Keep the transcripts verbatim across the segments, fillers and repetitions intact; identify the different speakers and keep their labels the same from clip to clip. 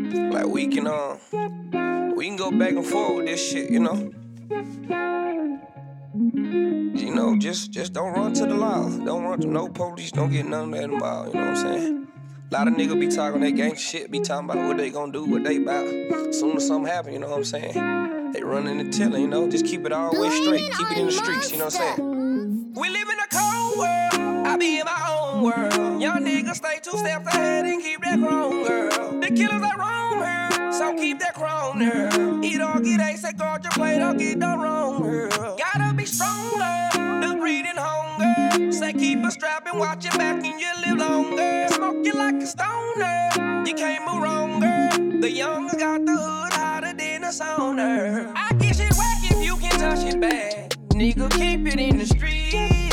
Speaker 1: Like we can, uh, we can go back and forth with this shit, you know. You know, just just don't run to the law. Don't run to no police. Don't get none of that involved. You know what I'm saying? A lot of niggas be talking that gang shit, be talking about what they gon' do, what they about. As soon as something happen, you know what I'm saying? They run in the tilling, you know. Just keep it all the way straight. Keep it in the streets, you know what I'm saying? We live in a cold world. I be in my own world. Young niggas stay two steps ahead and keep that grown girl. The killers that roam her, so keep that crown girl. Eat or get ace, say guard your plate, don't get the wrong girl. Gotta be stronger, the greed and hunger. Say keep a strap and watch your back and you live longer. Smoke you like a stoner, you can't move wronger. The younger got the hood hotter than a sauna. I get shit whack if you can touch it back. Nigga, keep it in the streets.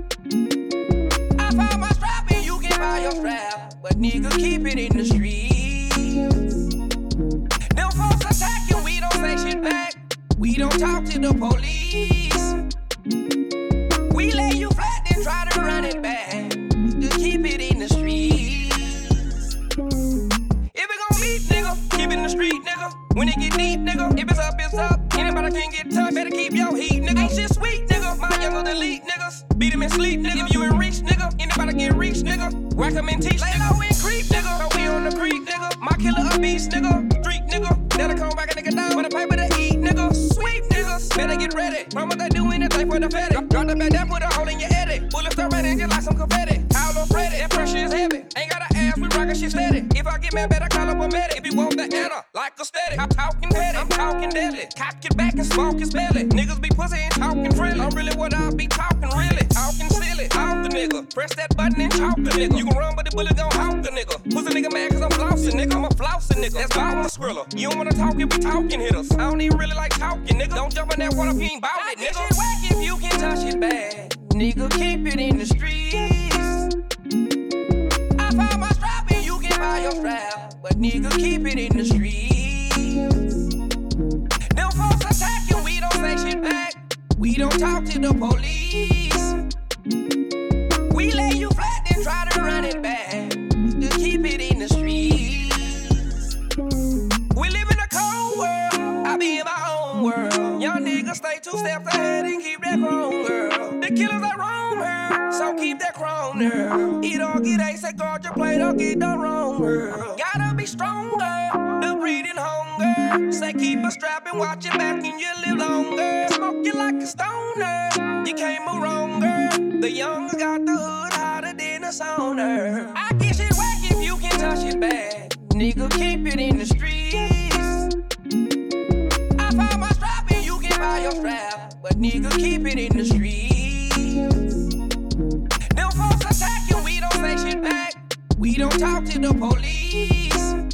Speaker 1: I found my strap and you can buy your strap, but nigga, keep it in the streets. Them folks attacking, we don't say shit back. We don't talk to the police. We lay you flat and try to run it back. Just keep it in the streets. If it gon' meet, nigga, keep it in the street, nigga. When it get deep, nigga, if it's up, it's up. Anybody can get touched, better keep your heat, nigga. Ain't shit sweet, nigga. My younger than elite, niggas. Beat him in sleep, nigga. If you in reach, nigga. Anybody get reach, nigga. Whack him and teach, lay low and creep, nigga. So we on the creek, nigga. My killer a beast, nigga. Street, nigga. That'll come back a nigga down with a paper to eat, nigga. Sweet niggas, better get ready. Promise they do anything for the fatty. Drop the bag, that put a hole in your edit. Bullets are ready, just like some confetti. How no Freddy, that pressure is heavy. Ain't got an ass, we rockin' shit steady. If I get mad, better call up a medic. If you want the anna, like a steady. I'm talking petty, I'm talking deadly. Cock your back and smoke his belly. Niggas be pussy and talking friendly. I'm really what I be talking really. Talking silly, talk the nigga. Press that button and talk the nigga. You can run, but the bullet gon' hawk the nigga. Pussy nigga mad cause I'm flossing, nigga. I'm a flossing nigga. That's why I'm a skriller. You don't wanna talk if we talking hitters. I don't even really like talking, nigga. Don't jump in that water if you ain't bout it, nigga. Shit whack if you can touch it back. Nigga, keep it in the streets. I found my strap and you can buy your strap, but nigga, keep it in the streets. Them folks attacking, we don't say shit back. We don't talk to the police. We lay you flat and try to run it back. Just keep it in the streets. We live in a cold world. I be in my own world. Young niggas stay two steps ahead and keep that grown girl. The killers that roam her, so keep that crown girl. Eat or get ace, say guard your plate, don't get the wrong girl. Gotta be stronger, the greed and hunger. Say keep a strap and watch your back and you live longer. Smoke you like a stoner, you can't move wronger. The younger got the hood hotter than a sauna. I get shit whack if you can touch it back. Nigga, keep it in the streets. I found my strap and you can buy your strap, but nigga, keep it in the streets. Them folks attacking, we don't say shit back. We don't talk to the police.